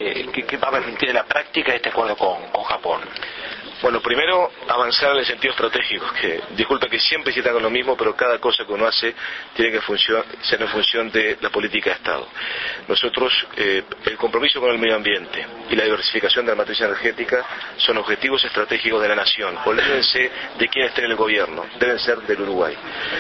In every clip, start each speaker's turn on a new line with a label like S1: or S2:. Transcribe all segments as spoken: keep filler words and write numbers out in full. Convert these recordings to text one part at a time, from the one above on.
S1: Eh, ¿qué, ¿Qué va a permitir en la práctica este acuerdo con, con Japón?
S2: Bueno, primero avanzar en el sentido estratégico, que disculpa que siempre se con lo mismo, pero cada cosa que uno hace tiene que función, ser en función de la política de Estado. Nosotros, eh, el compromiso con el medio ambiente y la diversificación de la matriz energética son objetivos estratégicos de la nación. Olvídense de quién esté en el gobierno, deben ser del Uruguay.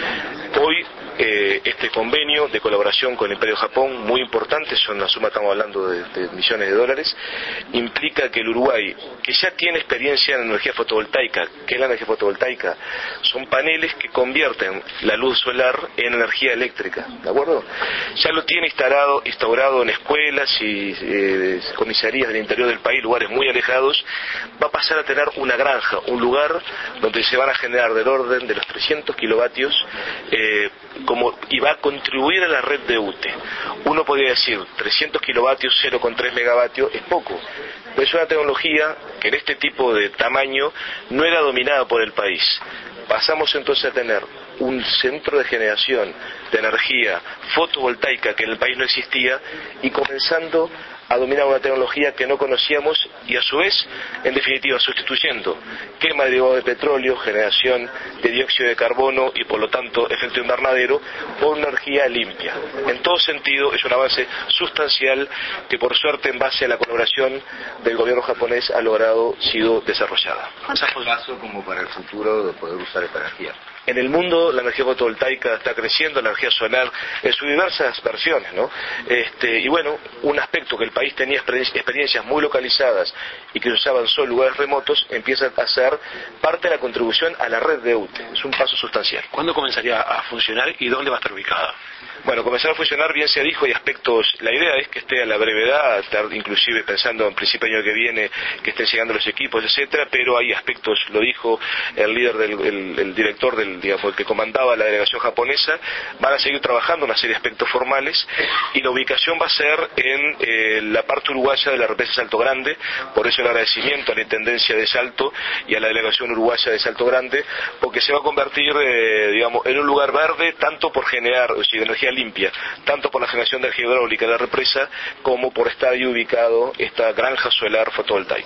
S2: Hoy, eh, este convenio de colaboración con el Imperio de Japón, muy importante, son la suma, estamos hablando de, de millones de dólares, implica que el Uruguay, que ya tiene experiencia en energía fotovoltaica, ¿qué es la energía fotovoltaica? Son paneles que convierten la luz solar en energía eléctrica, ¿de acuerdo? Ya lo tiene instalado, instaurado en escuelas y eh, comisarías del interior del país, lugares muy alejados. Va a pasar a tener una granja, un lugar donde se van a generar del orden de los trescientos kilovatios eh, como, y va a contribuir a la red de U T E. Uno podría decir, trescientos kilovatios, cero coma tres megavatios, es poco. Pero es una tecnología que en este tipo de tamaño no era dominada por el país. Pasamos entonces a tener un centro de generación de energía fotovoltaica que en el país no existía y comenzando a dominar una tecnología que no conocíamos y a su vez, en definitiva, sustituyendo quema de derivados de petróleo, generación de dióxido de carbono y por lo tanto efecto invernadero por una energía limpia. En todo sentido es un avance sustancial que por suerte en base a la colaboración del gobierno japonés ha logrado sido desarrollada.
S3: ¿Cuánto paso como para el futuro de poder usar esta energía?
S2: En el mundo la energía fotovoltaica está creciendo, la energía solar en sus diversas versiones, ¿no? Este, y bueno, un aspecto que el país tenía experiencias muy localizadas y que se usaban solo en lugares remotos, empieza a ser parte de la contribución a la red de U T E. Es un paso sustancial.
S1: ¿Cuándo comenzaría a funcionar y dónde va a estar ubicada?
S2: Bueno, comenzar a funcionar, bien se dijo, hay aspectos, la idea es que esté a la brevedad, estar inclusive pensando en principio del año que viene, que estén llegando los equipos, etcétera, pero hay aspectos, lo dijo el líder, del, el, el director del, digamos, el que comandaba la delegación japonesa, van a seguir trabajando una serie de aspectos formales y la ubicación va a ser en eh, la parte uruguaya de la represa Salto Grande, por eso el agradecimiento a la Intendencia de Salto y a la delegación uruguaya de Salto Grande, porque se va a convertir, eh, digamos, en un lugar verde, tanto por generar, o sea, energía limpia, tanto por la generación de energía hidráulica de la represa como por estar ahí ubicado esta granja solar fotovoltaica.